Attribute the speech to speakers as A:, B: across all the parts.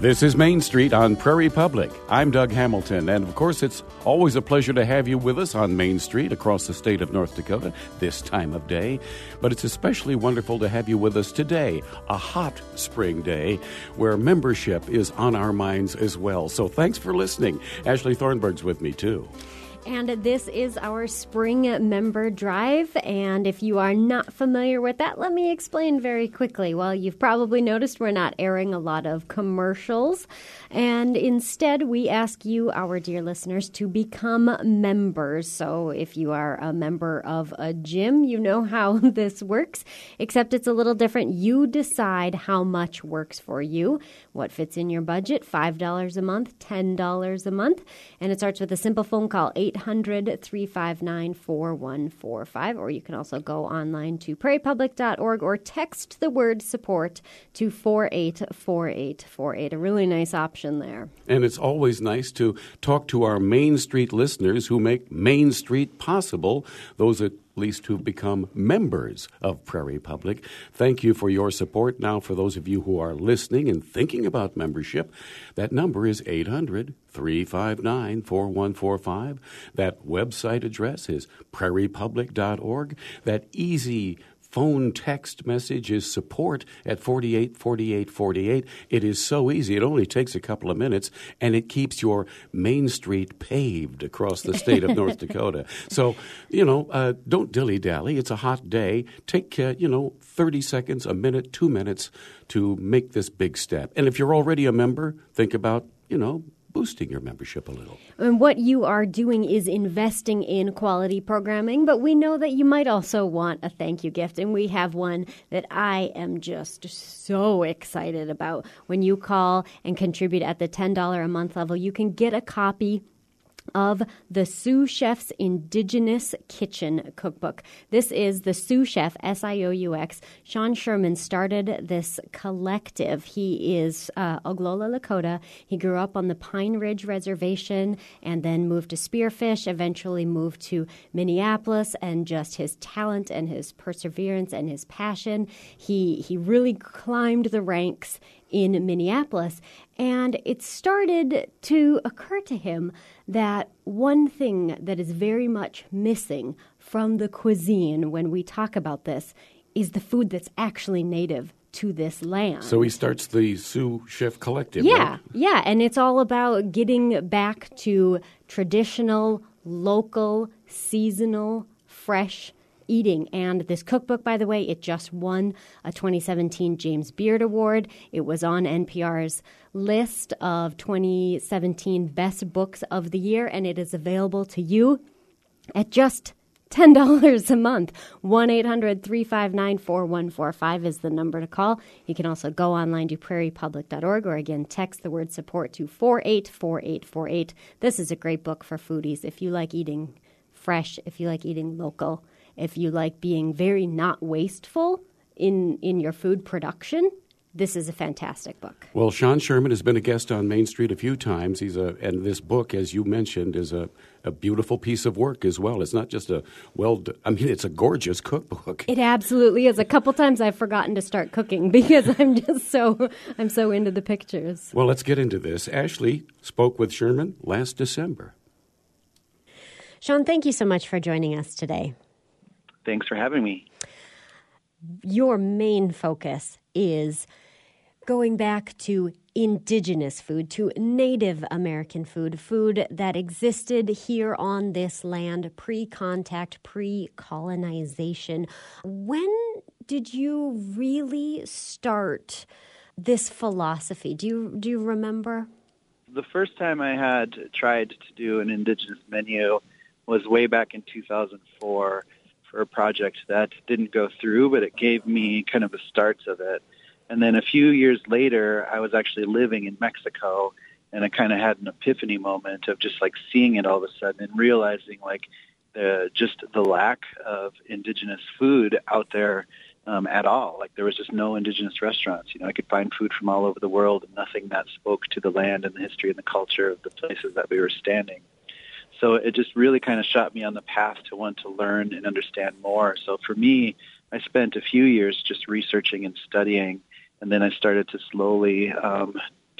A: This is Main Street on Prairie Public. I'm Doug Hamilton, and of course it's always a pleasure to have you with us on Main Street across the state of North Dakota this time of day. But it's especially wonderful to have you with us today, a hot spring day where membership is on our minds as well. So thanks for listening. Ashley Thornburg's with me too.
B: And this is our spring member drive. And if you are not familiar with that, let me explain very quickly. Well, you've probably noticed we're not airing a lot of commercials. And instead, we ask you, our dear listeners, to become members. So if you are a member of a gym, you know how this works, except it's a little different. You decide how much works for you, what fits in your budget, $5 a month, $10 a month. And it starts with a simple phone call, 800-359-4145, or you can also go online to prairiepublic.org or text the word support to 484848. A really nice option there.
A: And it's always nice to talk to our Main Street listeners who make Main Street possible, those at least who've become members of Prairie Public. Thank you for your support. Now, for those of you who are listening and thinking about membership, that number is 800-359-4145. That website address is prairiepublic.org. That easy phone text message is support at 484848. It is so easy. It only takes a couple of minutes, and it keeps your Main Street paved across the state of North Dakota. So, don't dilly-dally. It's a hot day. Take, 30 seconds, a minute, 2 minutes to make this big step. And if you're already a member, think about, boosting your membership a little.
B: And what you are doing is investing in quality programming, but we know that you might also want a thank you gift, and we have one that I am just so excited about. When you call and contribute at the $10 a month level, you can get a copy of the Sioux Chef's Indigenous Kitchen Cookbook. This is the Sioux Chef, S-I-O-U-X. Sean Sherman started this collective. He is Oglala Lakota. He grew up on the Pine Ridge Reservation and then moved to Spearfish, eventually moved to Minneapolis, and just his talent and his perseverance and his passion. He really climbed the ranks in Minneapolis, and it started to occur to him that one thing that is very much missing from the cuisine when we talk about this is the food that's actually native to this land.
A: So he starts the Sioux Chef Collective,
B: Yeah,
A: right?
B: yeah, and it's all about getting back to traditional, local, seasonal, fresh eating. And this cookbook, by the way, it just won a 2017 James Beard Award. It was on NPR's list of 2017 best books of the year, and it is available to you at just $10 a month. 1-800-359-4145 is the number to call. You can also go online to prairiepublic.org, or again, text the word support to 484848. This is a great book for foodies. If you like eating fresh, if you like eating local, if you like being very not wasteful in your food production, this is a fantastic book.
A: Well, Sean Sherman has been a guest on Main Street a few times. And this book, as you mentioned, is a beautiful piece of work as well. It's not just it's a gorgeous cookbook.
B: It absolutely is. A couple times I've forgotten to start cooking because I'm so into the pictures.
A: Well, let's get into this. Ashley spoke with Sherman last December.
B: Sean, thank you so much for joining us today.
C: Thanks for having me.
B: Your main focus is going back to indigenous food, to Native American food that existed here on this land pre-contact, pre-colonization. When did you really start this philosophy? Do you remember?
C: The first time I had tried to do an indigenous menu was way back in 2004. For a project that didn't go through, but it gave me kind of the starts of it. And then a few years later, I was actually living in Mexico, and I kind of had an epiphany moment of just like seeing it all of a sudden and realizing like the lack of indigenous food out there at all. Like there was just no indigenous restaurants. I could find food from all over the world and nothing that spoke to the land and the history and the culture of the places that we were standing. So it just really kind of shot me on the path to want to learn and understand more. So for me, I spent a few years just researching and studying, and then I started to slowly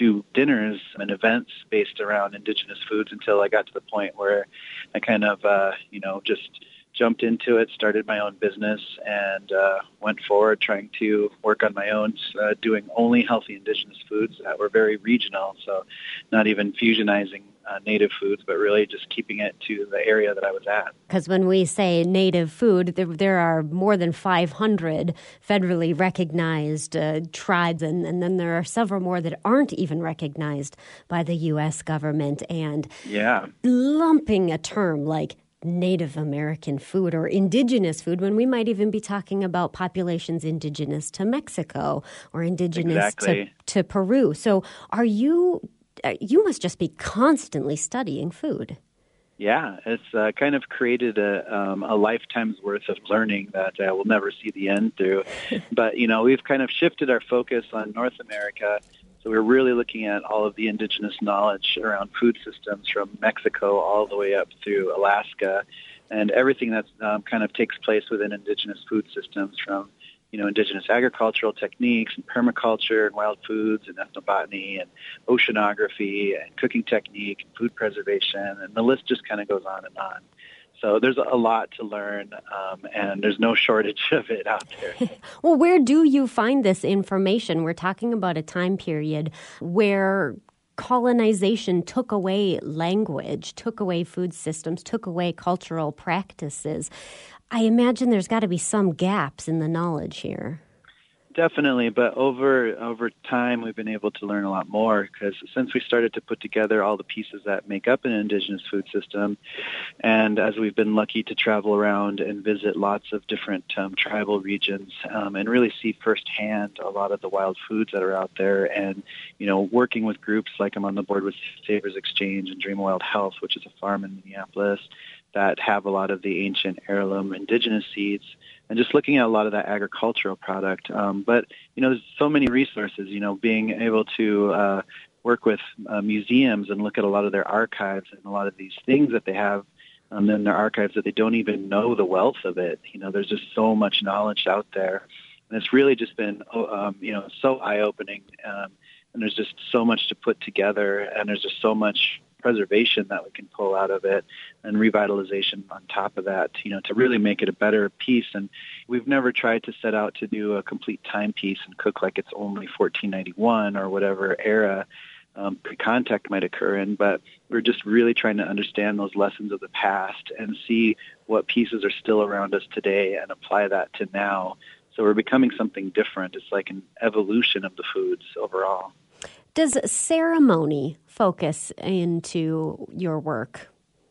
C: do dinners and events based around indigenous foods until I got to the point where I kind of, just jumped into it, started my own business, and went forward trying to work on my own, doing only healthy indigenous foods that were very regional, so not even fusionizing native foods, but really just keeping it to the area that I was at.
B: Because when we say native food, there are more than 500 federally recognized tribes, and then there are several more that aren't even recognized by the U.S. government. And lumping a term like Native American food or indigenous food when we might even be talking about populations indigenous to Mexico or indigenous to Peru. So you must just be constantly studying food.
C: Yeah, it's kind of created a lifetime's worth of learning that I will never see the end through. But, we've kind of shifted our focus on North America. So we're really looking at all of the indigenous knowledge around food systems from Mexico all the way up through Alaska, and everything that kind of takes place within indigenous food systems from, indigenous agricultural techniques and permaculture and wild foods and ethnobotany and oceanography and cooking technique and food preservation, and the list just kind of goes on and on. So there's a lot to learn, and there's no shortage of it out there.
B: Well, where do you find this information? We're talking about a time period where colonization took away language, took away food systems, took away cultural practices. I imagine there's got to be some gaps in the knowledge here.
C: Definitely, but over time we've been able to learn a lot more because since we started to put together all the pieces that make up an indigenous food system, and as we've been lucky to travel around and visit lots of different tribal regions and really see firsthand a lot of the wild foods that are out there, and working with groups like I'm on the board with Savers Exchange and Dream Wild Health, which is a farm in Minneapolis that have a lot of the ancient heirloom indigenous seeds, and just looking at a lot of that agricultural product. But, there's so many resources, being able to work with museums and look at a lot of their archives and a lot of these things that they have in their archives that they don't even know the wealth of it. There's just so much knowledge out there. And it's really just been, so eye-opening. And there's just so much to put together, and there's just so much preservation that we can pull out of it and revitalization on top of that, to really make it a better piece. And we've never tried to set out to do a complete timepiece and cook like it's only 1491 or whatever era pre-contact might occur in, but we're just really trying to understand those lessons of the past and see what pieces are still around us today and apply that to now. So we're becoming something different. It's like an evolution of the foods overall.
B: Does ceremony focus into your work?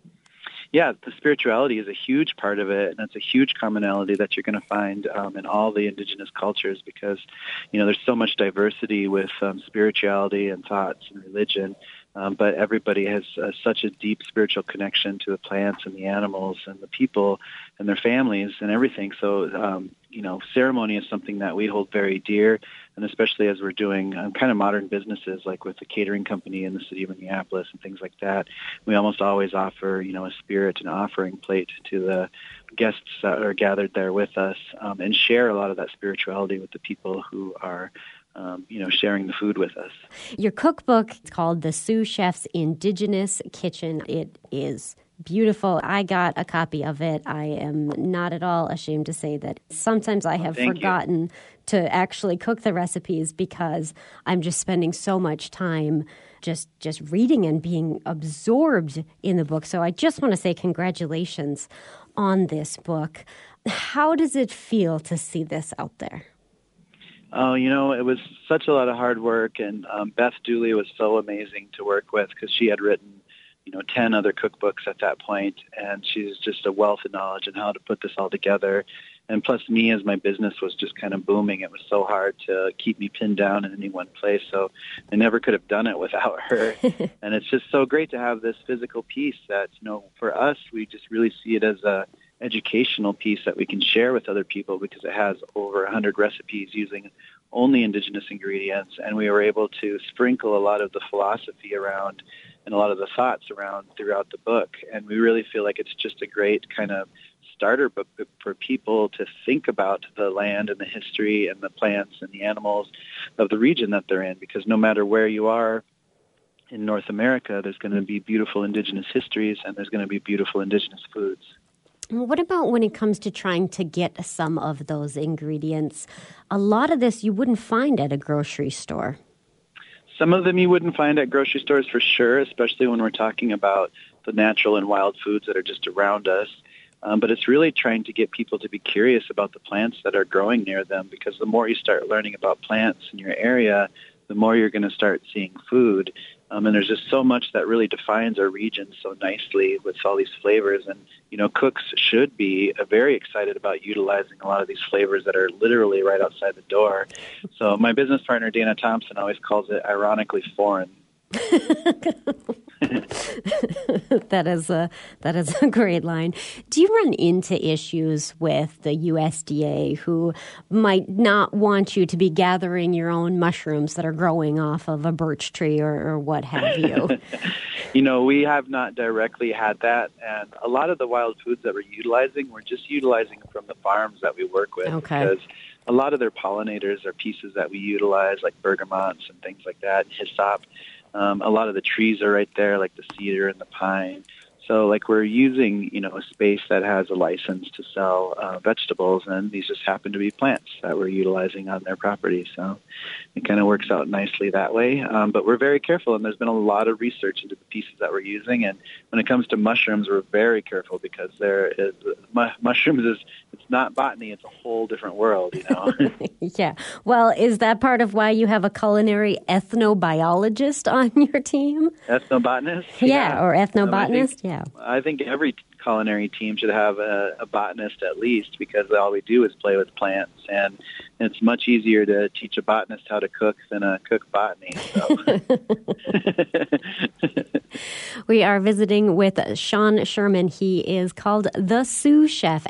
C: Yeah, the spirituality is a huge part of it, and it's a huge commonality that you're going to find in all the indigenous cultures because, there's so much diversity with spirituality and thoughts and religion, but everybody has such a deep spiritual connection to the plants and the animals and the people and their families and everything. So, ceremony is something that we hold very dear, and especially as we're doing kind of modern businesses like with the catering company in the city of Minneapolis and things like that, we almost always offer, a spirit and offering plate to the guests that are gathered there with us and share a lot of that spirituality with the people who are sharing the food with us.
B: Your cookbook is called The Sioux Chef's Indigenous Kitchen. It is beautiful. I got a copy of it. I am not at all ashamed to say that sometimes I have forgotten to actually cook the recipes because I'm just spending so much time just reading and being absorbed in the book. So I just want to say congratulations on this book. How does it feel to see this out there?
C: Oh, it was such a lot of hard work, and Beth Dooley was so amazing to work with because she had written 10 other cookbooks at that point, and she's just a wealth of knowledge on how to put this all together. And plus me, as my business was just kind of booming, it was so hard to keep me pinned down in any one place. So I never could have done it without her. And it's just so great to have this physical piece that, for us, we just really see it as a educational piece that we can share with other people because it has over 100 recipes using only indigenous ingredients. And we were able to sprinkle a lot of the philosophy around and a lot of the thoughts around throughout the book. And we really feel like it's just a great kind of starter book for people to think about the land and the history and the plants and the animals of the region that they're in, because no matter where you are in North America, there's going to be beautiful indigenous histories and there's going to be beautiful indigenous foods.
B: What about when it comes to trying to get some of those ingredients? A lot of this you wouldn't find at a grocery store.
C: Some of them you wouldn't find at grocery stores for sure, especially when we're talking about the natural and wild foods that are just around us. But it's really trying to get people to be curious about the plants that are growing near them, because the more you start learning about plants in your area, the more you're going to start seeing food. And there's just so much that really defines our region so nicely with all these flavors. And, cooks should be very excited about utilizing a lot of these flavors that are literally right outside the door. So my business partner, Dana Thompson, always calls it ironically foreign.
B: That is a great line. Do you run into issues with the USDA who might not want you to be gathering your own mushrooms that are growing off of a birch tree or what have you?
C: We have not directly had that, and a lot of the wild foods that we're just utilizing from the farms that we work with.
B: Okay.
C: Because a lot of their pollinators are pieces that we utilize, like bergamots and things like that, hyssop. A lot of the trees are right there, like the cedar and the pine. So, we're using, a space that has a license to sell vegetables, and these just happen to be plants that we're utilizing on their property. So it kind of works out nicely that way. But we're very careful, and there's been a lot of research into the pieces that we're using. And when it comes to mushrooms, we're very careful because mushrooms it's not botany; it's a whole different world,
B: Yeah. Well, is that part of why you have a culinary ethnobiologist on your team?
C: Ethnobotanist?
B: Yeah, or ethnobotanist, yeah.
C: I think every culinary team should have a botanist at least, because all we do is play with plants, and it's much easier to teach a botanist how to cook than a cook botany. So.
B: We are visiting with Sean Sherman. He is called The Sous Chef,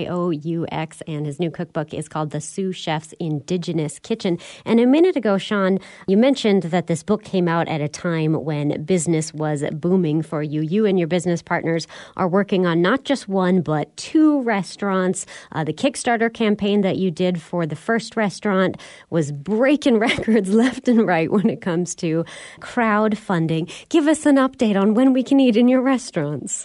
B: SIOUX, and his new cookbook is called The Sous Chef's Indigenous Kitchen. And a minute ago, Sean, you mentioned that this book came out at a time when business was booming for you. You and your business partners are working on not just one, but two restaurants. The Kickstarter campaign that you did for the first restaurant was breaking records left and right when it comes to crowdfunding. Give us an update on when we can eat in your restaurants.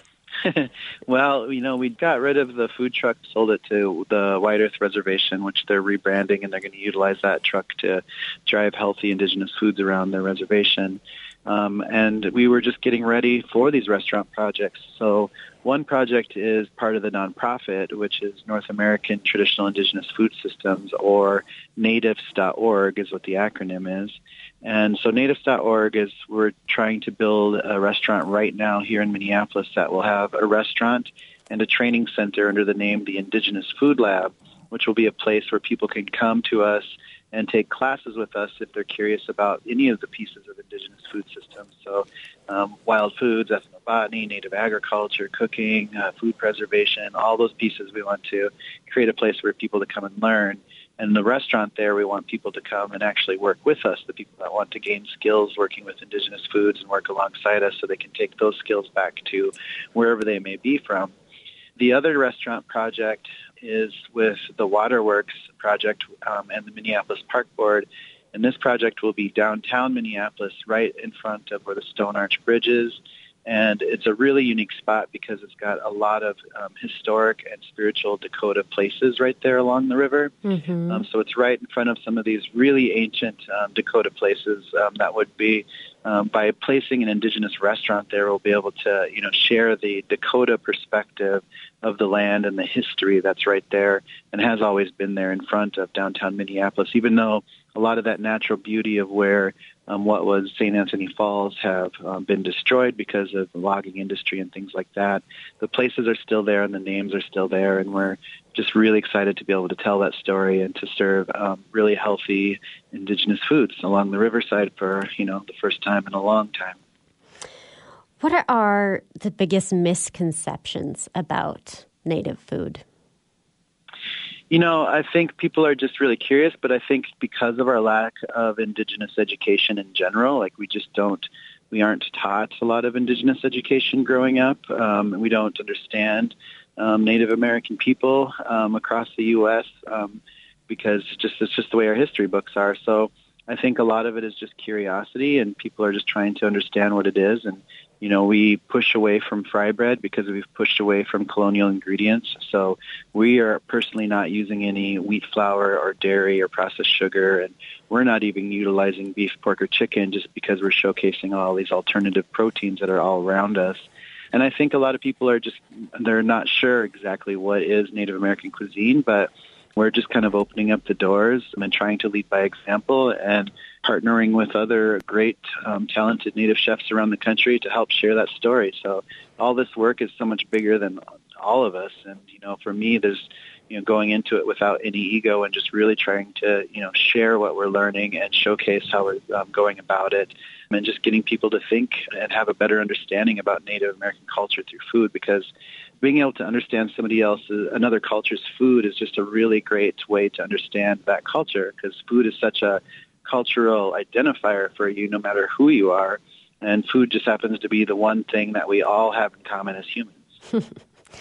C: Well, we got rid of the food truck, sold it to the White Earth Reservation, which they're rebranding, and they're going to utilize that truck to drive healthy indigenous foods around their reservation. And we were just getting ready for these restaurant projects. So one project is part of the nonprofit, which is North American Traditional Indigenous Food Systems, or natives.org is what the acronym is. And so natives.org is, we're trying to build a restaurant right now here in Minneapolis that will have a restaurant and a training center under the name the Indigenous Food Lab, which will be a place where people can come to us and take classes with us if they're curious about any of the pieces of indigenous food systems. So wild foods, ethnobotany, native agriculture, cooking, food preservation, all those pieces we want to create a place for people to come and learn. And in the restaurant there, we want people to come and actually work with us, the people that want to gain skills working with indigenous foods and work alongside us so they can take those skills back to wherever they may be from. The other restaurant project is with the Waterworks project and the Minneapolis Park Board. And this project will be downtown Minneapolis, right in front of where the Stone Arch Bridge is. And it's a really unique spot because it's got a lot of historic and spiritual Dakota places right there along the river. Mm-hmm. So it's right in front of some of these really ancient Dakota places that would be, by placing an indigenous restaurant there, we'll be able to, share the Dakota perspective of the land and the history that's right there and has always been there in front of downtown Minneapolis, even though a lot of that natural beauty of where what was St. Anthony Falls have been destroyed because of the logging industry and things like that. The places are still there and the names are still there, and we're just really excited to be able to tell that story and to serve really healthy indigenous foods along the riverside for, the first time in a long time.
B: What are the biggest misconceptions about Native food?
C: I think people are just really curious, but I think because of our lack of indigenous education in general, we aren't taught a lot of indigenous education growing up. We don't understand Native American people across the U.S. Because it's just the way our history books are. So I think a lot of it is just curiosity, and people are just trying to understand what it is. And, we push away from fry bread because we've pushed away from colonial ingredients. So we are personally not using any wheat flour or dairy or processed sugar, and we're not even utilizing beef, pork, or chicken just because we're showcasing all these alternative proteins that are all around us. And I think a lot of people they're not sure exactly what is Native American cuisine, but we're just kind of opening up the doors and trying to lead by example and partnering with other great, talented Native chefs around the country to help share that story. So all this work is so much bigger than all of us. And, for me, there's, going into it without any ego and just really trying to, share what we're learning and showcase how we're going about it, and just getting people to think and have a better understanding about Native American culture through food, because being able to understand another culture's food is just a really great way to understand that culture, because food is such a cultural identifier for you no matter who you are, and food just happens to be the one thing that we all have in common as humans.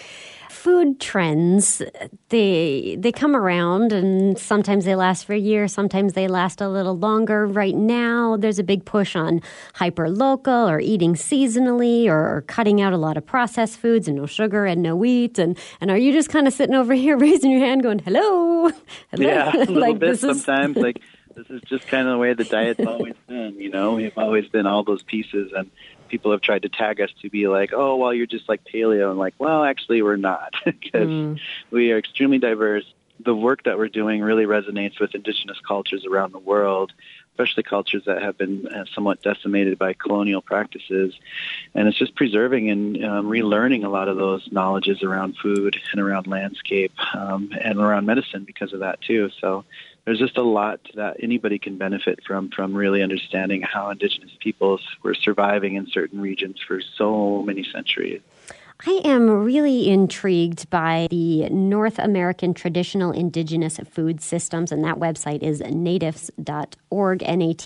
B: Food trends, they come around, and sometimes they last for a year, sometimes they last a little longer. Right now, there's a big push on hyper-local or eating seasonally or cutting out a lot of processed foods and no sugar and no wheat. And are you just kind of sitting over here raising your hand going, hello?
C: Yeah, a little bit sometimes. This is just kind of the way the diet's always been, We've always been all those pieces, and people have tried to tag us to be like, oh, well, you're just like paleo. And well, actually, we're not, because we are extremely diverse. The work that we're doing really resonates with indigenous cultures around the world, especially cultures that have been somewhat decimated by colonial practices. And it's just preserving and relearning a lot of those knowledges around food and around landscape and around medicine because of that, too. So there's just a lot that anybody can benefit from really understanding how indigenous peoples were surviving in certain regions for so many centuries.
B: I am really intrigued by the North American Traditional Indigenous Food Systems, and that website is natifs.org,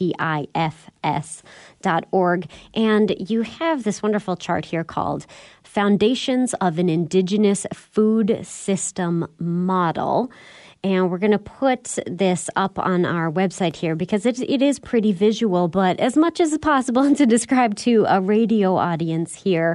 B: natifs.org. And you have this wonderful chart here called Foundations of an Indigenous Food System Model. And we're going to put this up on our website here because it is pretty visual, but as much as possible to describe to a radio audience here,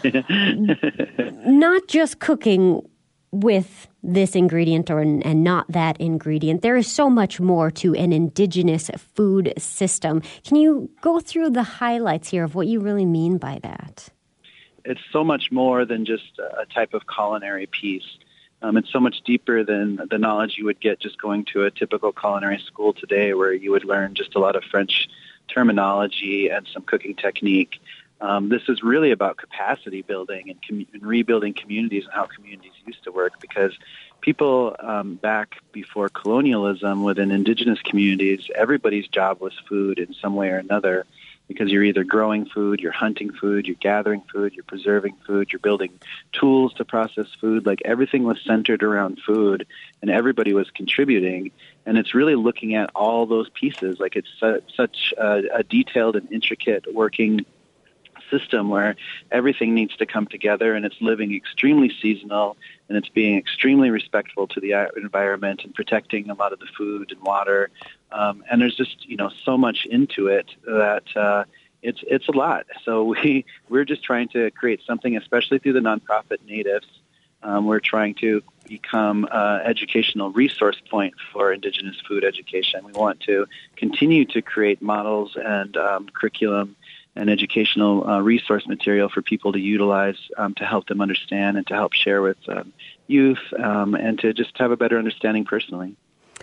B: not just cooking with this ingredient and not that ingredient. There is so much more to an indigenous food system. Can you go through the highlights here of what you really mean by that?
C: It's so much more than just a type of culinary piece. It's so much deeper than the knowledge you would get just going to a typical culinary school today, where you would learn just a lot of French terminology and some cooking technique. This is really about capacity building and rebuilding communities and how communities used to work, because people back before colonialism within indigenous communities, everybody's job was food in some way or another. Because you're either growing food, you're hunting food, you're gathering food, you're preserving food, you're building tools to process food. Everything was centered around food, and everybody was contributing. And it's really looking at all those pieces. It's such a detailed and intricate working system where everything needs to come together, and it's living extremely seasonal, and it's being extremely respectful to the environment and protecting a lot of the food and water. And there's just, so much into it that it's a lot. So we're just trying to create something, especially through the nonprofit Natives. We're trying to become an educational resource point for indigenous food education. We want to continue to create models and curriculum and educational resource material for people to utilize to help them understand and to help share with youth and to just have a better understanding personally.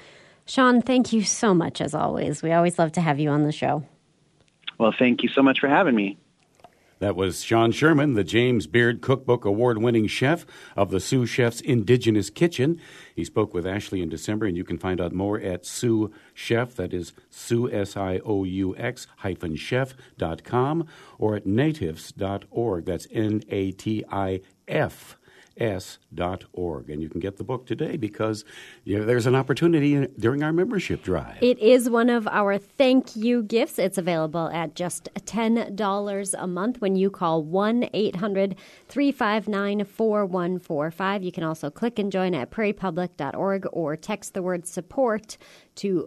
B: Sean, thank you so much, as always. We always love to have you on the show.
C: Well, thank you so much for having me.
A: That was Sean Sherman, the James Beard Cookbook Award-winning chef of the Sioux Chef's Indigenous Kitchen. He spoke with Ashley in December, and you can find out more at Sioux Chef, that is Sioux, SIOUX-chef.com, or at natifs.org. That's NATIFS.org. And you can get the book today because there's an opportunity during our membership drive.
B: It is one of our thank you gifts. It's available at just $10 a month when you call 1-800-359-4145. You can also click and join at prairiepublic.org or text the word support to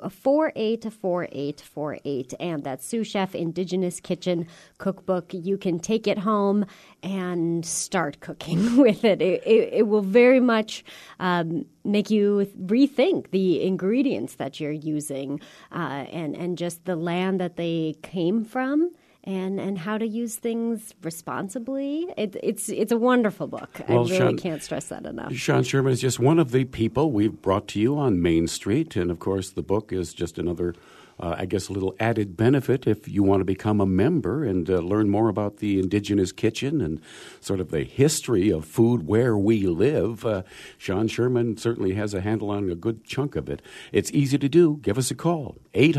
B: 484848. And that Sous Chef Indigenous Kitchen Cookbook, you can take it home and start cooking with it. It will very much make you rethink the ingredients that you're using and just the land that they came from. And how to use things responsibly. It's a wonderful book.
A: Well,
B: I really can't stress that enough.
A: Sean Sherman is just one of the people we've brought to you on Main Street. And, of course, the book is just another, a little added benefit if you want to become a member and learn more about the Indigenous kitchen and sort of the history of food where we live. Sean Sherman certainly has a handle on a good chunk of it. It's easy to do. Give us a call,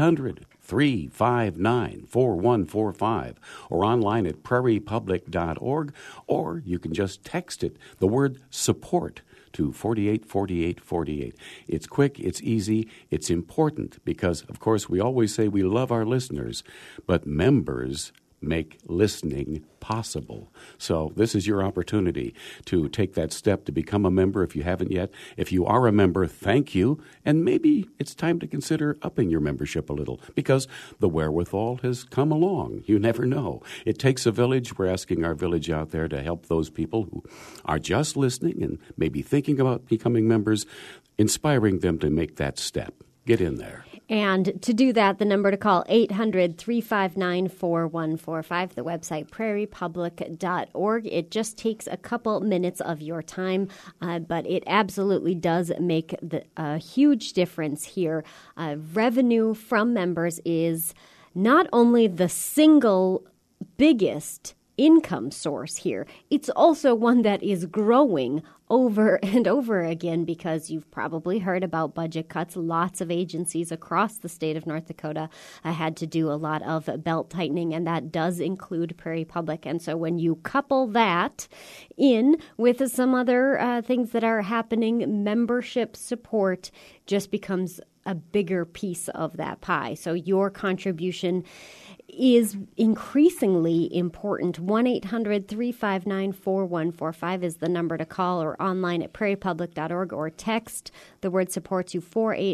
A: 800-359-4145, or online at prairiepublic.org, or you can just text it, the word support, to 484848. It's quick, it's easy, it's important because, of course, we always say we love our listeners, but members make listening possible. So this is your opportunity to take that step to become a member if you haven't yet. If you are a member, thank you. And maybe it's time to consider upping your membership a little because the wherewithal has come along. You never know. It takes a village. We're asking our village out there to help those people who are just listening and maybe thinking about becoming members, inspiring them to make that step. Get in there.
B: And to do that, the number to call, 800-359-4145, the website prairiepublic.org. It just takes a couple minutes of your time, but it absolutely does make a huge difference here. Revenue from members is not only the single biggest income source here, it's also one that is growing over and over again because you've probably heard about budget cuts. Lots of agencies across the state of North Dakota had to do a lot of belt tightening, and that does include Prairie Public. And so when you couple that in with some other things that are happening, membership support just becomes a bigger piece of that pie. So your contribution is increasingly important. 1-800-359-4145 is the number to call, or online at prairiepublic.org, or text the word support to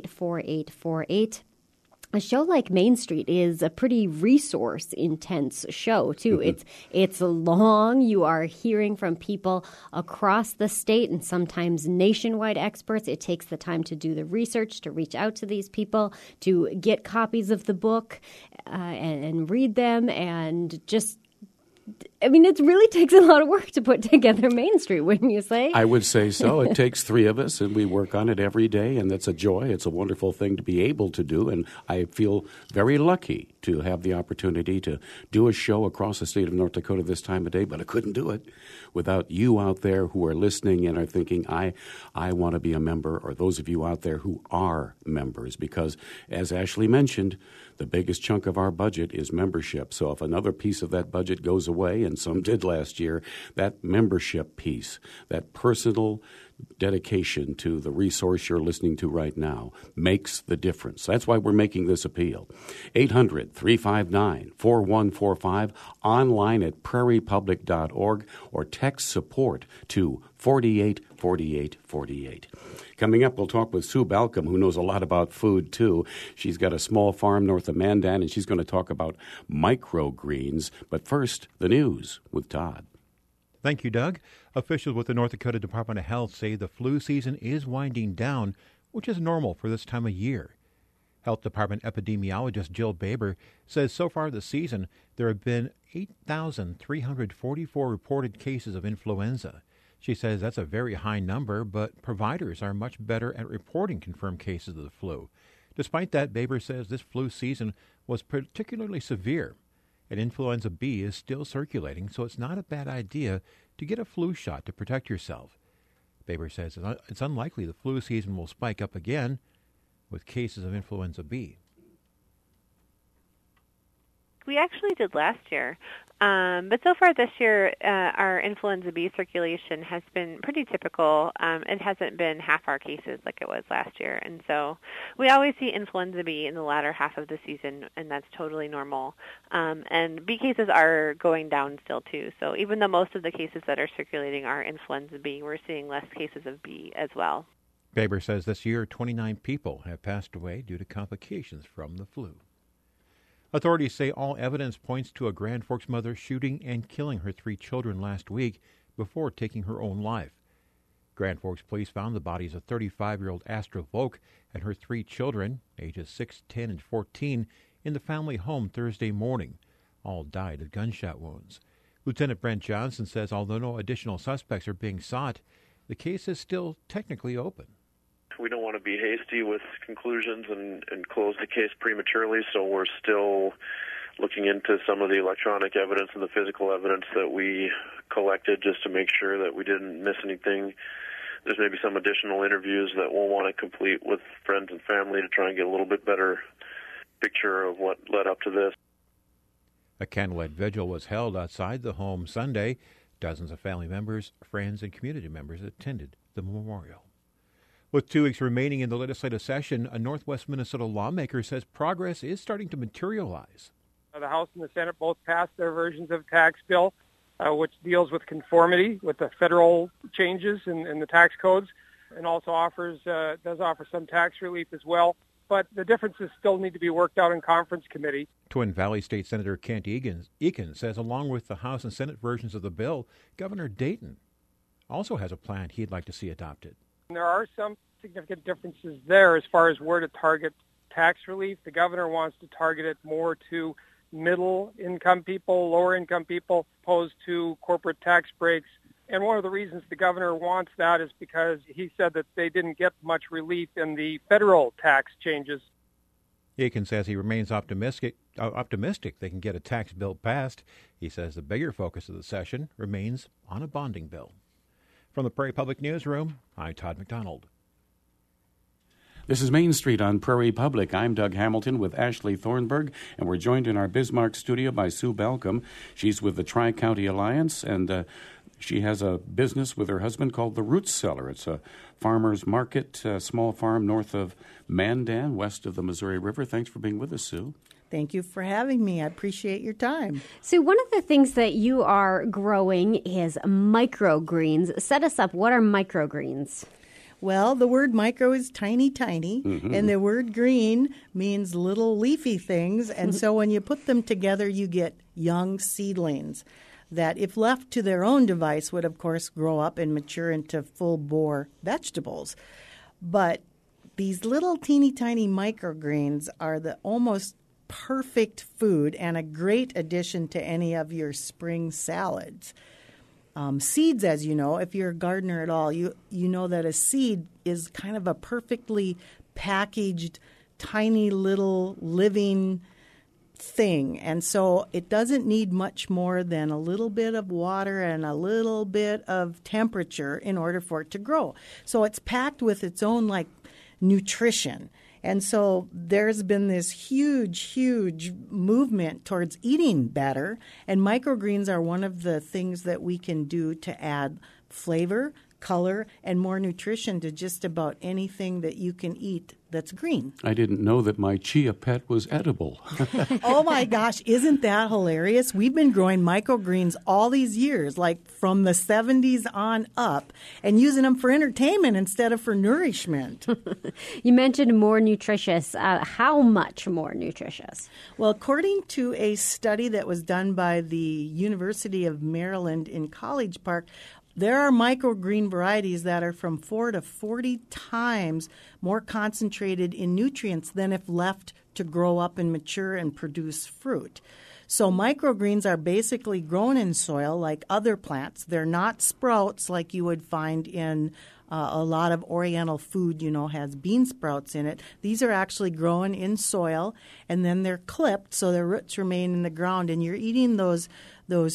B: 484848. A show like Main Street is a pretty resource-intense show, too. Mm-hmm. It's long. You are hearing from people across the state and sometimes nationwide experts. It takes the time to do the research, to reach out to these people, to get copies of the book and read them, and just it really takes a lot of work to put together Main Street, wouldn't you say?
A: I would say so. It takes three of us, and we work on it every day, and that's a joy. It's a wonderful thing to be able to do, and I feel very lucky to have the opportunity to do a show across the state of North Dakota this time of day, but I couldn't do it without you out there who are listening and are thinking, I want to be a member, or those of you out there who are members, because as Ashley mentioned, the biggest chunk of our budget is membership. So if another piece of that budget goes away, and some did last year, that membership piece, that personal dedication to the resource you're listening to right now makes the difference. That's why we're making this appeal. 800-359-4145, online at prairiepublic.org, or text support to 484848. Coming up, we'll talk with Sue Balcom, who knows a lot about food, too. She's got a small farm north of Mandan, and she's going to talk about microgreens. But first, the news with Todd.
D: Thank you, Doug. Officials with the North Dakota Department of Health say the flu season is winding down, which is normal for this time of year. Health Department epidemiologist Jill Baber says so far this season there have been 8,344 reported cases of influenza. She says that's a very high number, but providers are much better at reporting confirmed cases of the flu. Despite that, Baber says this flu season was particularly severe, and influenza B is still circulating, so it's not a bad idea to get a flu shot to protect yourself. Baber says it's unlikely the flu season will spike up again with cases of influenza B.
E: We actually did last year. But so far this year, our influenza B circulation has been pretty typical. It hasn't been half our cases like it was last year. And so we always see influenza B in the latter half of the season, and that's totally normal. And B cases are going down still, too. So even though most of the cases that are circulating are influenza B, we're seeing less cases of B as well.
D: Baber says this year 29 people have passed away due to complications from the flu. Authorities say all evidence points to a Grand Forks mother shooting and killing her 3 children last week before taking her own life. Grand Forks police found the bodies of 35-year-old Astra Volk and her 3 children, ages 6, 10, and 14, in the family home Thursday morning. All died of gunshot wounds. Lieutenant Brent Johnson says although no additional suspects are being sought, the case is still technically open.
F: We don't want to be hasty with conclusions and close the case prematurely, so we're still looking into some of the electronic evidence and the physical evidence that we collected just to make sure that we didn't miss anything. There's maybe some additional interviews that we'll want to complete with friends and family to try and get a little bit better picture of what led up to this.
D: A candlelit vigil was held outside the home Sunday. Dozens of family members, friends, and community members attended the memorial. With 2 weeks remaining in the legislative session, a Northwest Minnesota lawmaker says progress is starting to materialize.
G: The House and the Senate both passed their versions of tax bill, which deals with conformity with the federal changes in the tax codes, and also does offer some tax relief as well. But the differences still need to be worked out in conference committee.
D: Twin Valley State Senator Kent Eakin says along with the House and Senate versions of the bill, Governor Dayton also has a plan he'd like to see adopted.
G: There are some significant differences there as far as where to target tax relief. The governor wants to target it more to middle-income people, lower-income people, opposed to corporate tax breaks. And one of the reasons the governor wants that is because he said that they didn't get much relief in the federal tax changes.
D: Eakin says he remains optimistic they can get a tax bill passed. He says the bigger focus of the session remains on a bonding bill. From the Prairie Public Newsroom, I'm Todd McDonald.
A: This is Main Street on Prairie Public. I'm Doug Hamilton with Ashley Thornburg, and we're joined in our Bismarck studio by Sue Balcom. She's with the Tri-County Alliance, and she has a business with her husband called the Roots Cellar. It's a farmer's market, small farm north of Mandan, west of the Missouri River. Thanks for being with us, Sue.
H: Thank you for having me. I appreciate your time.
B: So one of the things that you are growing is microgreens. Set us up. What are microgreens?
H: Well, the word micro is tiny,
A: Mm-hmm.
H: and the word green means little leafy things. And so when you put them together, you get young seedlings that, if left to their own device, would, of course, grow up and mature into full-bore vegetables. But these little teeny tiny microgreens are the almost perfect food and a great addition to any of your spring salads. Seeds, as you know, if you're a gardener at all, you know that a seed is kind of a perfectly packaged, tiny little living thing. And so it doesn't need much more than a little bit of water and a little bit of temperature in order for it to grow. So it's packed with its own, nutrition. And so there's been this huge movement towards eating better, and microgreens are one of the things that we can do to add flavor, color, and more nutrition to just about anything that you can eat that's green.
A: I didn't know that my chia pet was edible.
H: Oh my gosh, isn't that hilarious? We've been growing microgreens all these years, from the 70s on up, and using them for entertainment instead of for nourishment.
B: You mentioned more nutritious. How much more nutritious?
H: Well, according to a study that was done by the University of Maryland in College Park, there are microgreen varieties that are from 4 to 40 times more concentrated in nutrients than if left to grow up and mature and produce fruit. So microgreens are basically grown in soil like other plants. They're not sprouts like you would find in a lot of Oriental food, has bean sprouts in it. These are actually grown in soil, and then they're clipped so their roots remain in the ground, and you're eating those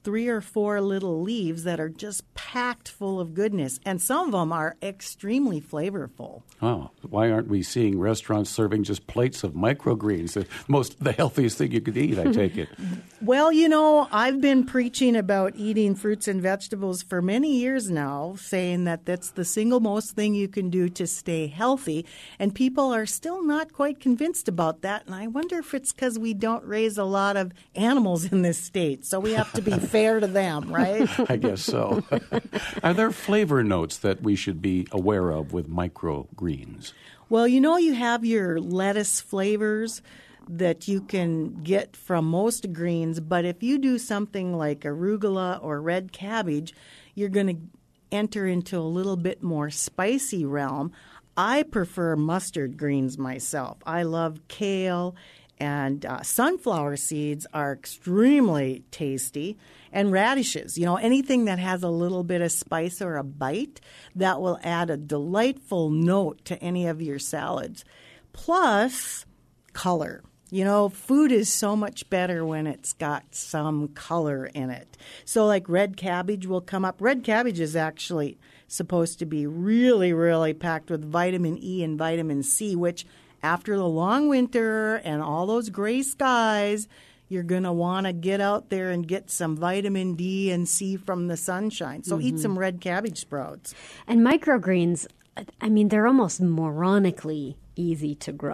H: 3 or 4 little leaves that are just packed full of goodness. And some of them are extremely flavorful.
A: Oh, why aren't we seeing restaurants serving just plates of microgreens? The healthiest thing you could eat, I take it.
H: Well, I've been preaching about eating fruits and vegetables for many years now, saying that that's the single most thing you can do to stay healthy. And people are still not quite convinced about that. And I wonder if it's because we don't raise a lot of animals in this state. So we have to be fair to them, right?
A: I guess so. Are there flavor notes that we should be aware of with microgreens?
H: Well, you have your lettuce flavors that you can get from most greens, but if you do something like arugula or red cabbage, you're going to enter into a little bit more spicy realm. I prefer mustard greens myself. I love kale, and sunflower seeds are extremely tasty, and radishes. Anything that has a little bit of spice or a bite, that will add a delightful note to any of your salads. Plus, color. Food is so much better when it's got some color in it. So like red cabbage will come up. Red cabbage is actually supposed to be really, really packed with vitamin E and vitamin C, which after the long winter and all those gray skies, you're going to want to get out there and get some vitamin D and C from the sunshine. So eat some red cabbage sprouts.
B: And microgreens, they're almost moronically easy to grow.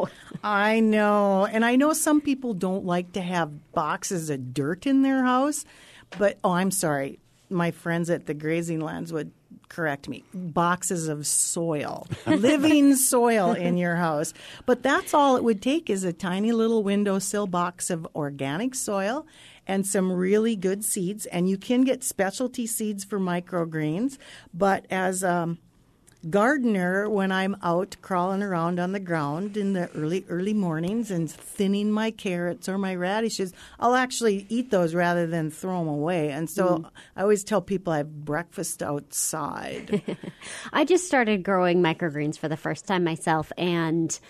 H: I know. And I know some people don't like to have boxes of dirt in their house. But, I'm sorry. My friends at the Grazing Lands would correct me. Boxes of soil, living soil in your house. But that's all it would take is a tiny little windowsill box of organic soil and some really good seeds. And you can get specialty seeds for microgreens. But as gardener, when I'm out crawling around on the ground in the early mornings and thinning my carrots or my radishes, I'll actually eat those rather than throw them away. And so I always tell people I have breakfast outside.
B: I just started growing microgreens for the first time myself, and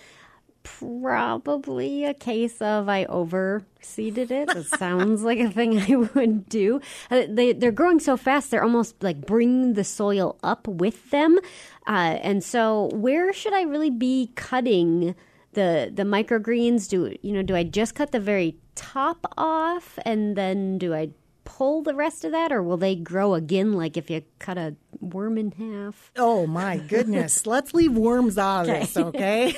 B: probably a case of I overseeded it. It sounds like a thing I would do. They're growing so fast, they're almost like bringing the soil up with them. And so where should I really be cutting the microgreens? Do I just cut the very top off, and then do I pull the rest of that, or will they grow again like if you cut a worm in half?
H: Oh my goodness. Let's leave worms out of this, okay?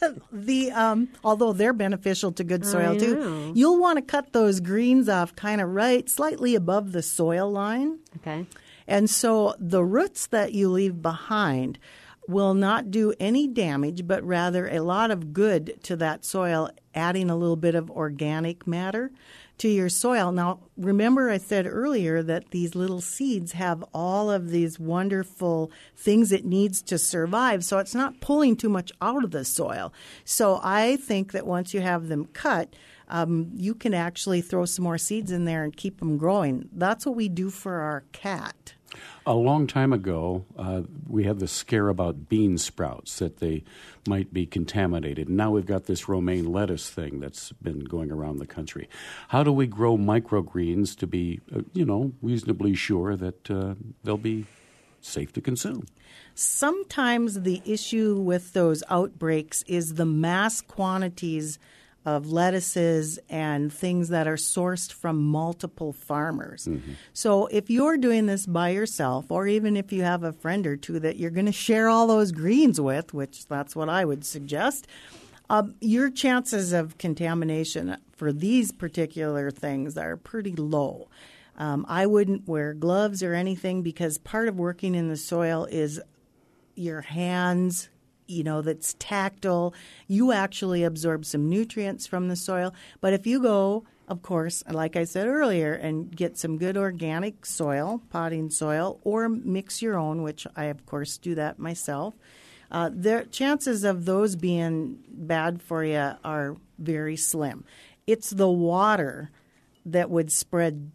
H: Although they're beneficial to good soil too. You'll want to cut those greens off kind of slightly above the soil line.
B: Okay.
H: And so the roots that you leave behind will not do any damage, but rather a lot of good to that soil, adding a little bit of organic matter to your soil. Now, remember I said earlier that these little seeds have all of these wonderful things it needs to survive, so it's not pulling too much out of the soil. So I think that once you have them cut, you can actually throw some more seeds in there and keep them growing. That's what we do for our cat.
A: A long time ago, we had the scare about bean sprouts, that they might be contaminated. Now we've got this romaine lettuce thing that's been going around the country. How do we grow microgreens to be, reasonably sure that they'll be safe to consume?
H: Sometimes the issue with those outbreaks is the mass quantities of lettuces and things that are sourced from multiple farmers. Mm-hmm. So if you're doing this by yourself, or even if you have a friend or two that you're going to share all those greens with, which that's what I would suggest, your chances of contamination for these particular things are pretty low. I wouldn't wear gloves or anything, because part of working in the soil is your hands, that's tactile. You actually absorb some nutrients from the soil. But if you go, of course, like I said earlier, and get some good organic soil, potting soil, or mix your own, which I, of course, do that myself, the chances of those being bad for you are very slim. It's the water that would spread,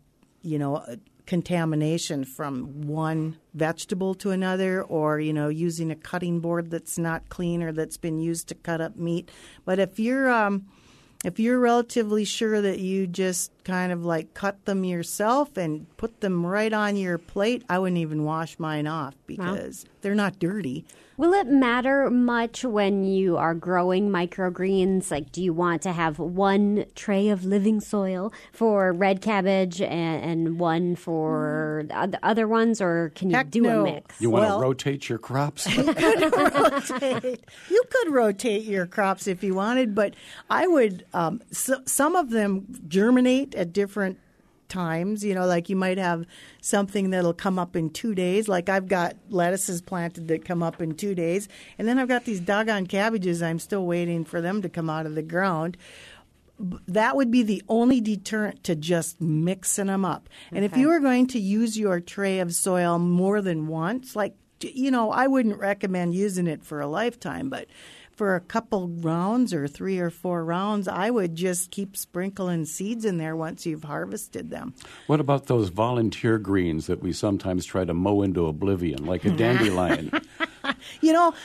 H: contamination from one vegetable to another, or, using a cutting board that's not clean or that's been used to cut up meat. But if you're If you're relatively sure that you just kind of like cut them yourself and put them right on your plate, I wouldn't even wash mine off because they're not dirty.
B: Will it matter much when you are growing microgreens? Like, do you want to have one tray of living soil for red cabbage and one for the other ones, or can you do a mix?
A: You want to rotate your crops?
H: You could rotate your crops if you wanted, but I would. Some of them germinate at different times. You know, like you might have something that'll come up in 2 days. Like I've got lettuces planted that come up in 2 days, and then I've got these doggone cabbages. I'm still waiting for them to come out of the ground. That would be the only deterrent to just mixing them up. And if you are going to use your tray of soil more than once, like, you know, I wouldn't recommend using it for a lifetime, but for a couple rounds or 3 or 4 rounds, I would just keep sprinkling seeds in there once you've harvested them.
A: What about those volunteer greens that we sometimes try to mow into oblivion, like a dandelion?
H: You know,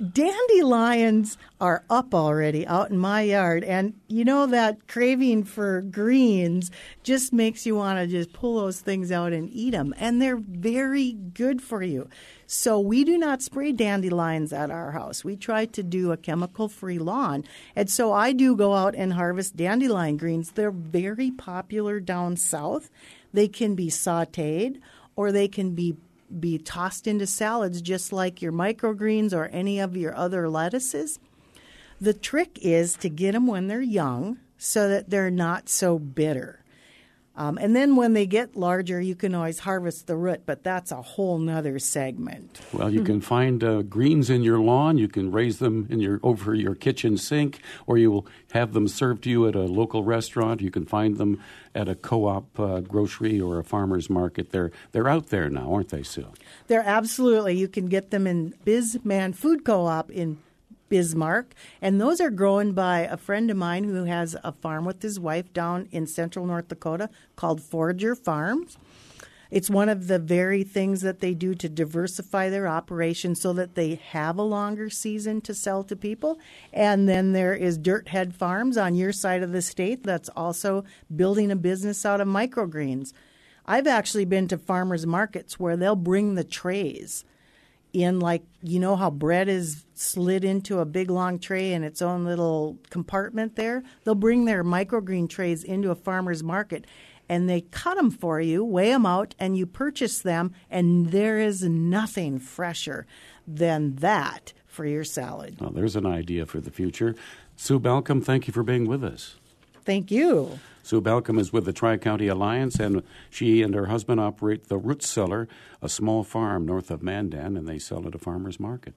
H: dandelions are up already out in my yard, and you know that craving for greens just makes you want to just pull those things out and eat them, and they're very good for you. So we do not spray dandelions at our house. We try to do a chemical-free lawn, and so I do go out and harvest dandelion greens. They're very popular down south. They can be sautéed, or they can be tossed into salads just like your microgreens or any of your other lettuces. The trick is to get them when they're young so that they're not so bitter. And then when they get larger, you can always harvest the root, but that's a whole nother segment.
A: Well, you can find greens in your lawn. You can raise them over your kitchen sink, or you will have them served to you at a local restaurant. You can find them at a co-op grocery or a farmer's market. They're out there now, aren't they, Sue?
H: They're absolutely. You can get them in Bisman Food Co-op in Bismarck, and those are grown by a friend of mine who has a farm with his wife down in central North Dakota called Forager Farms. It's one of the very things that they do to diversify their operation so that they have a longer season to sell to people. And then there is Dirt Head Farms on your side of the state that's also building a business out of microgreens. I've actually been to farmers markets where they'll bring the trays in, like, you know how bread is slid into a big long tray in its own little compartment there? They'll bring their microgreen trays into a farmer's market, and they cut them for you, weigh them out, and you purchase them, and there is nothing fresher than that for your salad.
A: Well, there's an idea for the future. Sue Balcom, thank you for being with us.
H: Thank you.
A: Sue Balcom is with the Tri-County Alliance, and she and her husband operate the Root Cellar, a small farm north of Mandan, and they sell at a farmer's market.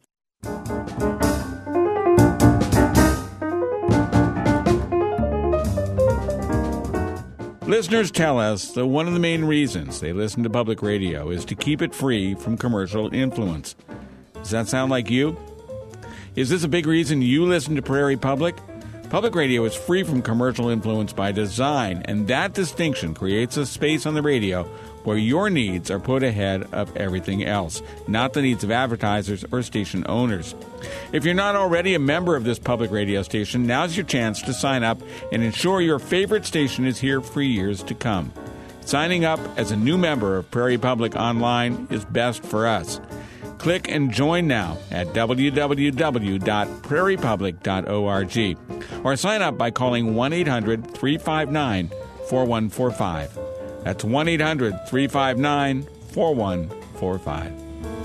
I: Listeners tell us that one of the main reasons they listen to public radio is to keep it free from commercial influence. Does that sound like you? Is this a big reason you listen to Prairie Public? Public radio is free from commercial influence by design, and that distinction creates a space on the radio where your needs are put ahead of everything else, not the needs of advertisers or station owners. If you're not already a member of this public radio station, now's your chance to sign up and ensure your favorite station is here for years to come. Signing up as a new member of Prairie Public Online is best for us. Click and join now at www.prairiepublic.org or sign up by calling 1-800-359-4145. That's 1-800-359-4145.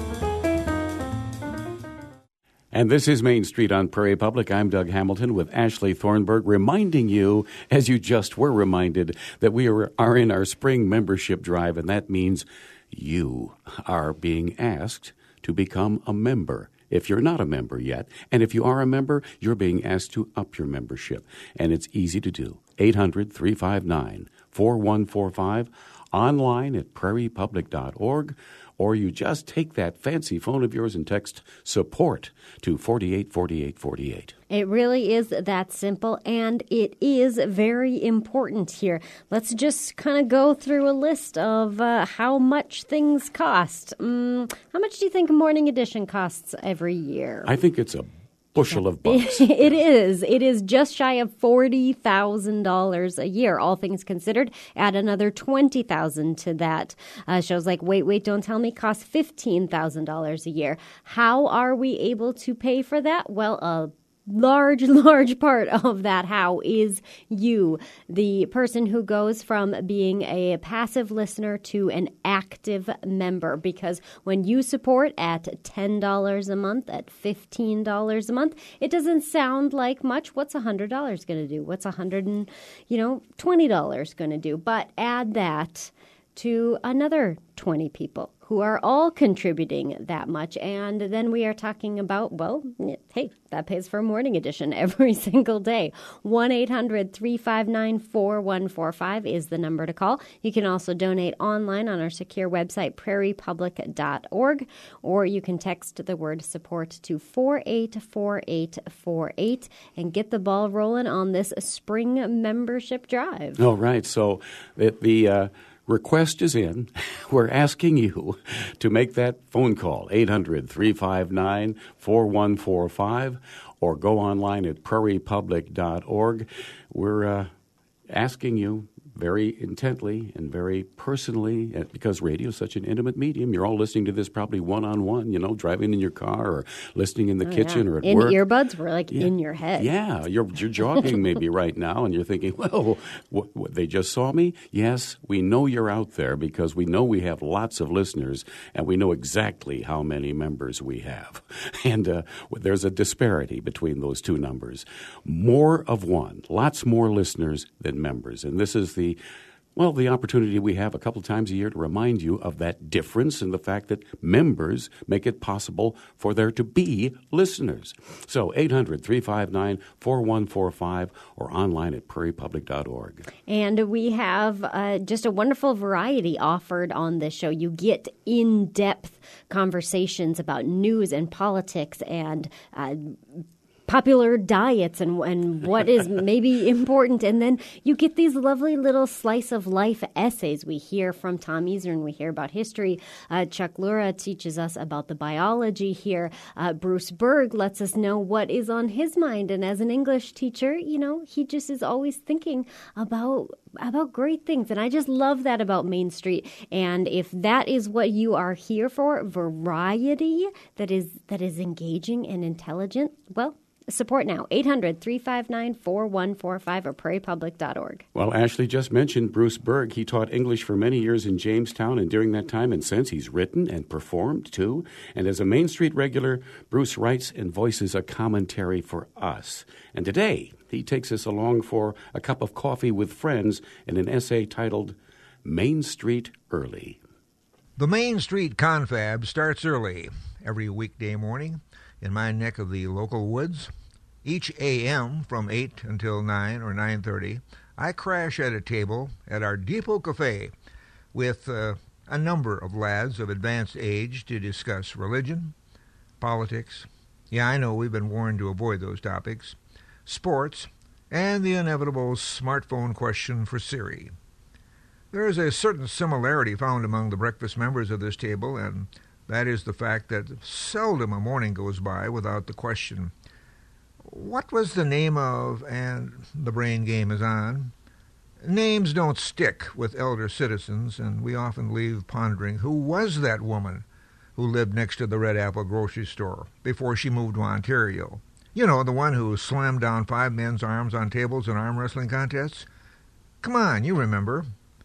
A: And this is Main Street on Prairie Public. I'm Doug Hamilton with Ashley Thornburg, reminding you, as you just were reminded, that we are in our spring membership drive, and that means you are being asked to become a member if you're not a member yet. And if you are a member, you're being asked to up your membership. And it's easy to do. 800-359-4145, online at prairiepublic.org, or you just take that fancy phone of yours and text SUPPORT to 484848.
B: It really is that simple, and it is very important here. Let's just kind of go through a list of how much things cost. How much do you think Morning Edition costs every year?
A: I think it's a bushel of bucks.
B: It is. It is just shy of $40,000 a year, all things considered. Add another $20,000 to that. Shows like Wait, Don't Tell Me cost $15,000 a year. How are we able to pay for that? Well, a large part of that how is you, the person who goes from being a passive listener to an active member. Because when you support at $10 a month, at $15 a month, it doesn't sound like much. What's $100 going to do? What's $120 going to do? But add that to another 20 people who are all contributing that much. And then we are talking about, well, hey, that pays for a morning edition every single day. 1-800-359-4145 is the number to call. You can also donate online on our secure website, prairiepublic.org, or you can text the word support to 484848 and get the ball rolling on this spring membership drive.
A: All right. So the request is in. We're asking you to make that phone call, 800-359-4145, or go online at prairiepublic.org. We're asking you very intently and very personally, because radio is such an intimate medium. You're all listening to this probably one-on-one, driving in your car or listening in the kitchen or at work.
B: In earbuds, we're like in your head.
A: Yeah, you're jogging maybe right now, and you're thinking, well, what, they just saw me? Yes, we know you're out there because we know we have lots of listeners, and we know exactly how many members we have. And there's a disparity between those two numbers. More of one, lots more listeners than members. And this is the opportunity we have a couple times a year to remind you of that difference and the fact that members make it possible for there to be listeners. So 800-359-4145 or online at prairiepublic.org.
B: And we have just a wonderful variety offered on this show. You get in-depth conversations about news and politics and popular diets and what is maybe important. And then you get these lovely little slice of life essays. We hear from Tom Easern. We hear about history. Chuck Lura teaches us about the biology here. Bruce Berg lets us know what is on his mind. And as an English teacher, he just is always thinking about great things. And I just love that about Main Street. And if that is what you are here for, variety that is engaging and intelligent, well, support now, 800-359-4145 or prairiepublic.org.
A: Well, Ashley just mentioned Bruce Berg. He taught English for many years in Jamestown, and during that time and since, he's written and performed, too. And as a Main Street regular, Bruce writes and voices a commentary for us. And today, he takes us along for a cup of coffee with friends in an essay titled Main Street Early.
J: The Main Street Confab starts early every weekday morning in my neck of the local woods. Each a.m. from 8 until 9 or 9:30, I crash at a table at our Depot Cafe with a number of lads of advanced age to discuss religion, politics, I know we've been warned to avoid those topics, sports, and the inevitable smartphone question for Siri. There is a certain similarity found among the breakfast members of this table, and that is the fact that seldom a morning goes by without the question, what was the name of, and the brain game is on. Names don't stick with elder citizens, and we often leave pondering who was that woman who lived next to the Red Apple grocery store before she moved to Ontario. The one who slammed down 5 men's arms on tables in arm wrestling contests? Come on, you remember.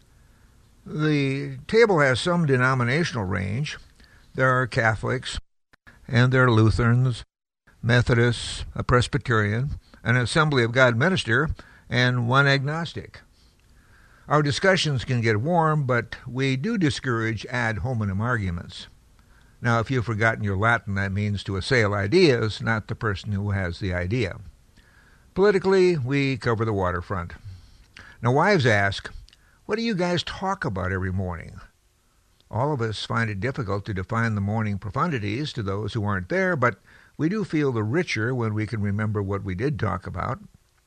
J: The table has some denominational range. There are Catholics, and there are Lutherans, Methodists, a Presbyterian, an Assembly of God minister, and one agnostic. Our discussions can get warm, but we do discourage ad hominem arguments. Now, if you've forgotten your Latin, that means to assail ideas, not the person who has the idea. Politically, we cover the waterfront. Now, wives ask, what do you guys talk about every morning? All of us find it difficult to define the morning profundities to those who aren't there, but we do feel the richer when we can remember what we did talk about.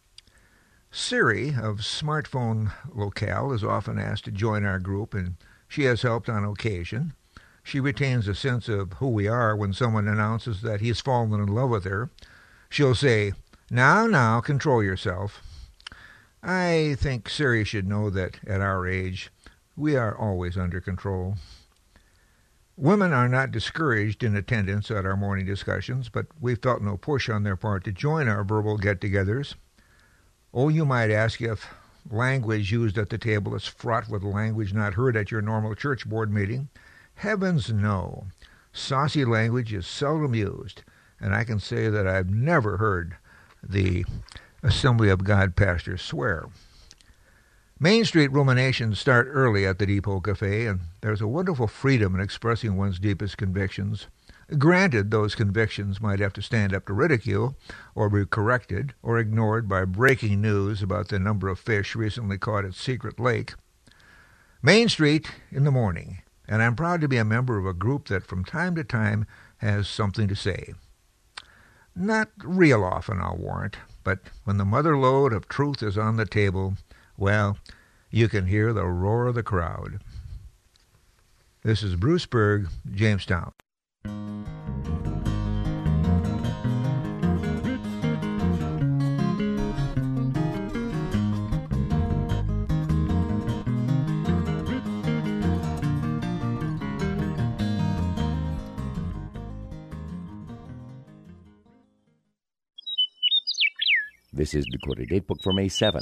J: Siri of Smartphone Locale is often asked to join our group, and she has helped on occasion. She retains a sense of who we are when someone announces that he's fallen in love with her, She'll say, Now, control yourself. I think Siri should know that at our age, we are always under control. Women are not discouraged in attendance at our morning discussions, but we felt no push on their part to join our verbal get-togethers. Oh, you might ask if language used at the table is fraught with language not heard at your normal church board meeting. Heavens, no. Saucy language is seldom used, and I can say that I've never heard the Assembly of God pastors swear. Main Street ruminations start early at the Depot Cafe, and there's a wonderful freedom in expressing one's deepest convictions. Granted, those convictions might have to stand up to ridicule, or be corrected, or ignored by breaking news about the number of fish recently caught at Secret Lake. Main Street in the morning, and I'm proud to be a member of a group that from time to time has something to say. Not real often, I'll warrant, but when the mother lode of truth is on the table, well, you can hear the roar of the crowd. This is Bruce Berg, Jamestown.
K: This is Dakota Datebook for May 7th.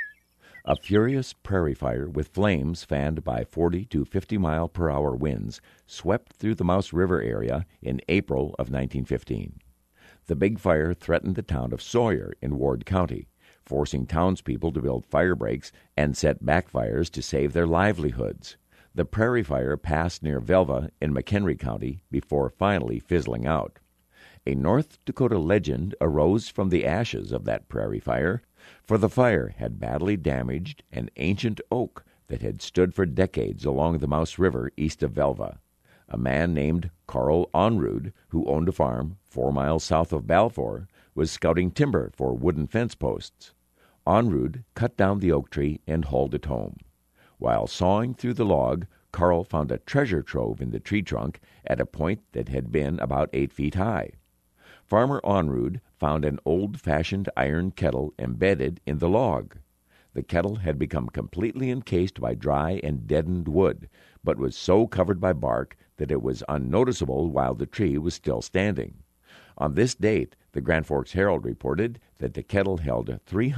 K: A furious prairie fire with flames fanned by 40 to 50-mile-per-hour winds swept through the Mouse River area in April of 1915. The big fire threatened the town of Sawyer in Ward County, forcing townspeople to build fire breaks and set backfires to save their livelihoods. The prairie fire passed near Velva in McHenry County before finally fizzling out. A North Dakota legend arose from the ashes of that prairie fire, for the fire had badly damaged an ancient oak that had stood for decades along the Mouse River east of Velva. A man named Carl Onrud, who owned a farm 4 miles south of Balfour, was scouting timber for wooden fence posts. Onrud cut down the oak tree and hauled it home. While sawing through the log, Carl found a treasure trove in the tree trunk at a point that had been about 8 feet high. Farmer Onrud found an old-fashioned iron kettle embedded in the log. The kettle had become completely encased by dry and deadened wood, but was so covered by bark that it was unnoticeable while the tree was still standing. On this date, the Grand Forks Herald reported that the kettle held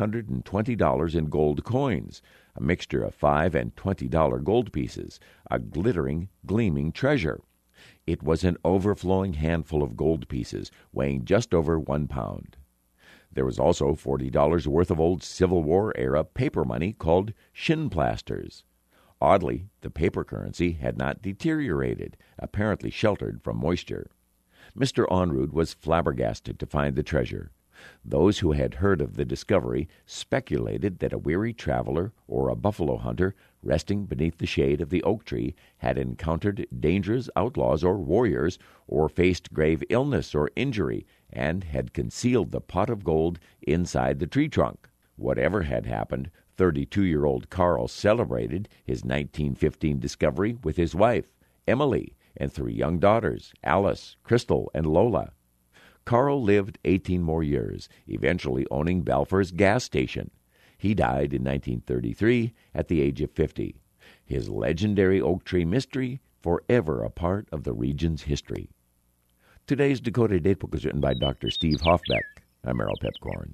K: $320 in gold coins, a mixture of $5 and $20 gold pieces, a glittering, gleaming treasure. It was an overflowing handful of gold pieces, weighing just over 1 pound. There was also $40 worth of old Civil War-era paper money called shin plasters. Oddly, the paper currency had not deteriorated, apparently sheltered from moisture. Mr. Onrud was flabbergasted to find the treasure. Those who had heard of the discovery speculated that a weary traveler or a buffalo hunter resting beneath the shade of the oak tree had encountered dangerous outlaws or warriors, or faced grave illness or injury, and had concealed the pot of gold inside the tree trunk. Whatever had happened, 32-year-old Carl celebrated his 1915 discovery with his wife, Emily, and 3 young daughters, Alice, Crystal, and Lola. Carl lived 18 more years, eventually owning Balfour's gas station. He died in 1933 at the age of 50. His legendary oak tree mystery forever a part of the region's history. Today's Dakota Datebook is written by Dr. Steve Hoffbeck. I'm Merrill Pepcorn.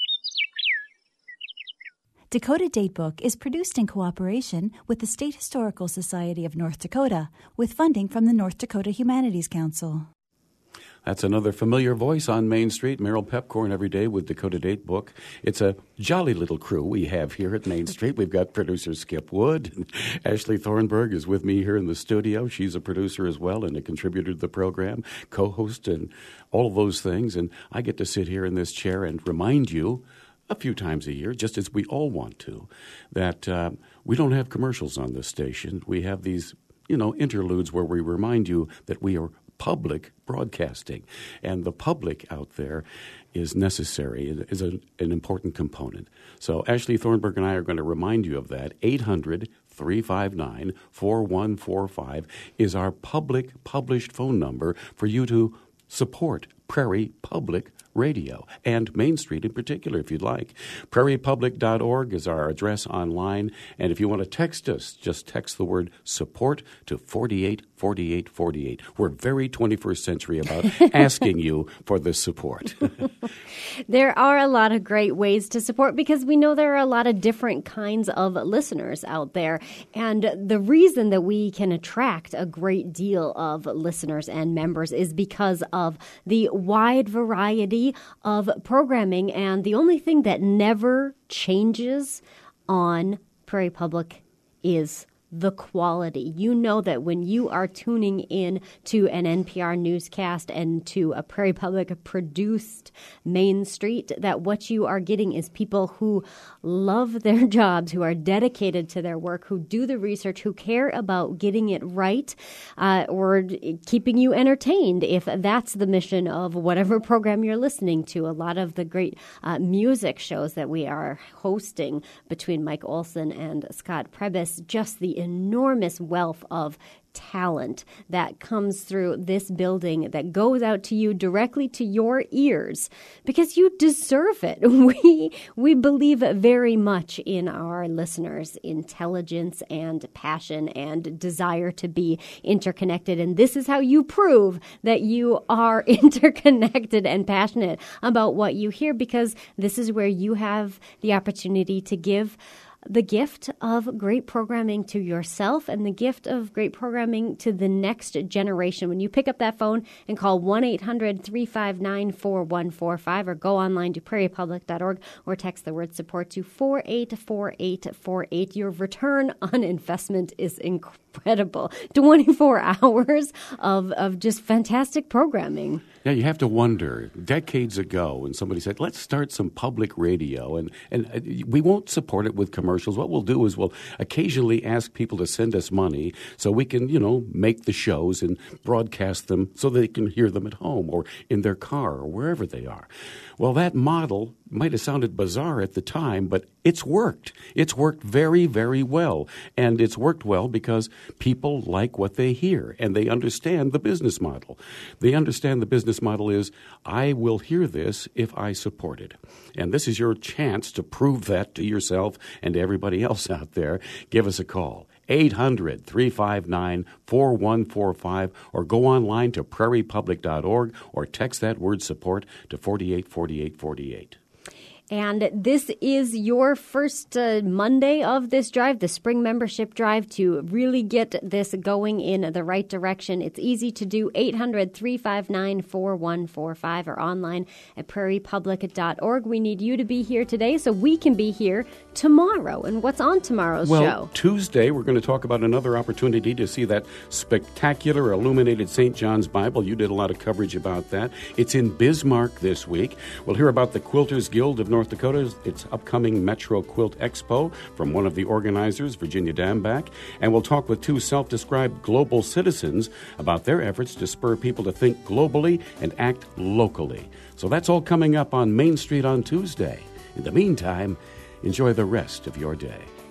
L: Dakota Datebook is produced in cooperation with the State Historical Society of North Dakota, with funding from the North Dakota Humanities Council.
A: That's another familiar voice on Main Street. Merrill Pepcorn every day with Dakota Datebook. It's a jolly little crew we have here at Main Street. We've got producer Skip Wood. And Ashley Thornburg is with me here in the studio. She's a producer as well and a contributor to the program, co-host, and all of those things. And I get to sit here in this chair and remind you a few times a year, just as we all want to, that we don't have commercials on this station. We have these, interludes where we remind you that we are public broadcasting, and the public out there is necessary, is an important component. So Ashley Thornburg and I are going to remind you of that. 800-359-4145 is our public published phone number for you to support Prairie Public radio, and Main Street in particular, if you'd like. prairiepublic.org is our address online, and if you want to text us, just text the word support to 484848. We're very 21st century about asking you for the support.
B: There are a lot of great ways to support because we know there are a lot of different kinds of listeners out there. And the reason that we can attract a great deal of listeners and members is because of the wide variety of programming. And the only thing that never changes on Prairie Public is the quality. You know that when you are tuning in to an NPR newscast and to a Prairie Public produced Main Street, that what you are getting is people who love their jobs, who are dedicated to their work, who do the research, who care about getting it right or keeping you entertained, if that's the mission of whatever program you're listening to. A lot of the great music shows that we are hosting between Mike Olson and Scott Prebys, just the enormous wealth of talent that comes through this building that goes out to you directly to your ears because you deserve it. We believe very much in our listeners' intelligence and passion and desire to be interconnected. And this is how you prove that you are interconnected and passionate about what you hear, because this is where you have the opportunity to give the gift of great programming to yourself and the gift of great programming to the next generation. When you pick up that phone and call 1-800-359-4145 or go online to prairiepublic.org or text the word support to 484848, your return on investment is incredible. 24 hours of just fantastic programming.
A: Yeah, you have to wonder, decades ago when somebody said, let's start some public radio, and we won't support it with commercials. What we'll do is we'll occasionally ask people to send us money so we can, make the shows and broadcast them so they can hear them at home or in their car or wherever they are. Well, that model might have sounded bizarre at the time, but it's worked. It's worked very, very well. And it's worked well because people like what they hear and they understand the business model. They understand the business model is, I will hear this if I support it. And this is your chance to prove that to yourself and to everybody else out there. Give us a call. 800-359-4145 or go online to prairiepublic.org or text that word support to 484848.
B: And this is your first Monday of this drive, the spring membership drive, to really get this going in the right direction. It's easy to do, 800-359-4145 or online at prairiepublic.org. We need you to be here today so we can be here tomorrow. And what's on tomorrow's show?
A: Tuesday, we're going to talk about another opportunity to see that spectacular illuminated St. John's Bible. You did a lot of coverage about that. It's in Bismarck this week. We'll hear about the Quilters Guild of North Dakota, its upcoming Metro Quilt Expo from one of the organizers, Virginia Damback. And we'll talk with two self-described global citizens about their efforts to spur people to think globally and act locally. So that's all coming up on Main Street on Tuesday. In the meantime, enjoy the rest of your day.